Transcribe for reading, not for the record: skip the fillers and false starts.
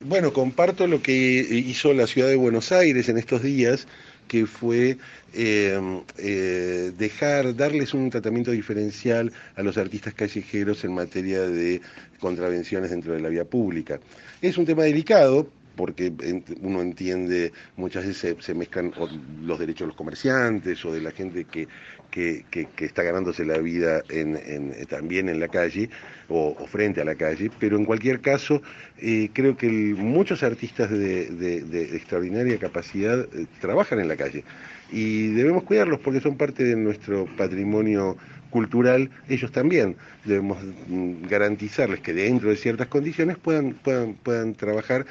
Bueno, comparto lo que hizo la ciudad de Buenos Aires en estos días, que fue darles un tratamiento diferencial a los artistas callejeros en materia de contravenciones dentro de la vía pública. Es un tema delicado, porque uno entiende, muchas veces se mezclan los derechos de los comerciantes o de la gente que está ganándose la vida también en la calle o frente a la calle, pero en cualquier caso creo que muchos artistas de extraordinaria capacidad trabajan en la calle y debemos cuidarlos porque son parte de nuestro patrimonio cultural. Ellos también debemos garantizarles que dentro de ciertas condiciones puedan trabajar